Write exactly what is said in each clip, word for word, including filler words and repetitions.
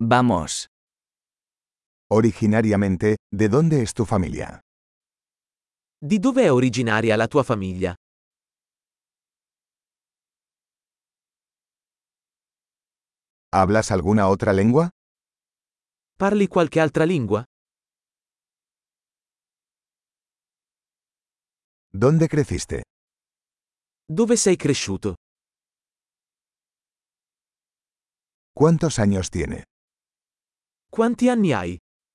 Vamos. Originariamente, ¿de dónde es tu familia? Di dove è originaria la tua famiglia? ¿Hablas alguna otra lengua? Parli qualche altra lingua? ¿Dónde creciste? Dove sei cresciuto? ¿Cuántos años tiene? Quanti anni hai?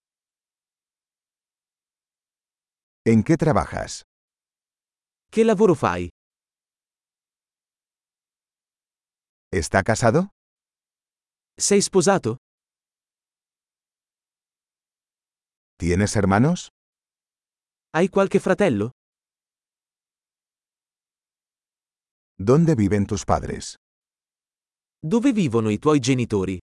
¿En qué trabajas? Che lavoro fai? ¿Está casado? Sei sposato? ¿Tienes hermanos? Hai qualche fratello? ¿Dónde viven tus padres? Dove vivono i tuoi genitori?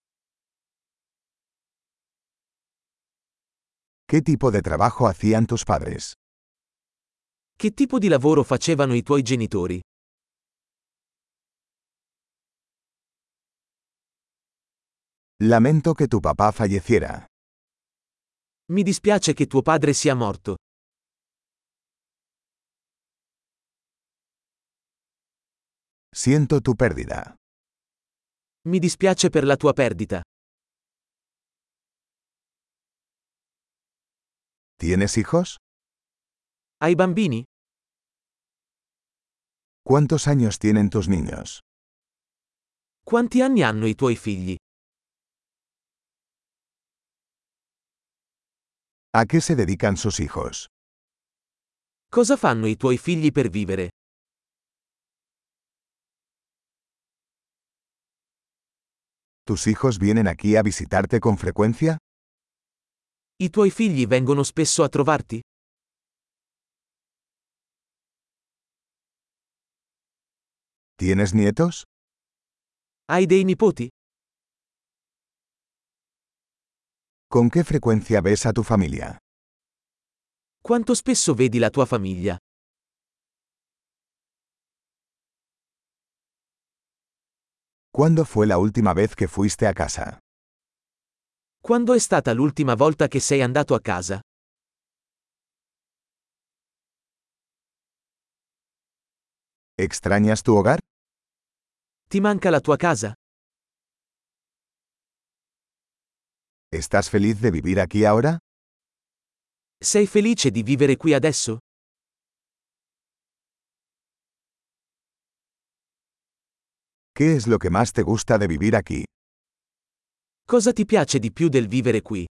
¿Qué tipo de trabajo hacían tus padres? Che tipo di lavoro facevano i tuoi genitori? Lamento que tu papá falleciera. Mi dispiace che tuo padre sia morto. Siento tu pérdida. Mi dispiace per la tua perdita. ¿Tienes hijos? Hai bambini? ¿Cuántos años tienen tus niños? Quanti anni hanno i tuoi figli? ¿A qué se dedican sus hijos? Cosa fanno i tuoi figli per vivere? ¿Tus hijos vienen aquí a visitarte con frecuencia? I tuoi figli vengono spesso a trovarti? ¿Tienes nietos? Hai dei nipoti? ¿Con qué frecuencia ves a tu familia? Quanto spesso vedi la tua famiglia? ¿Cuándo fue la última vez que fuiste a casa? Quando è stata l'ultima volta che sei andato a casa? ¿Extrañas tu hogar? Ti manca la tua casa? ¿Estás feliz de vivir aquí ahora? Sei felice di vivere qui adesso? ¿Qué es lo que más te gusta de vivir aquí? Cosa ti piace di più del vivere qui?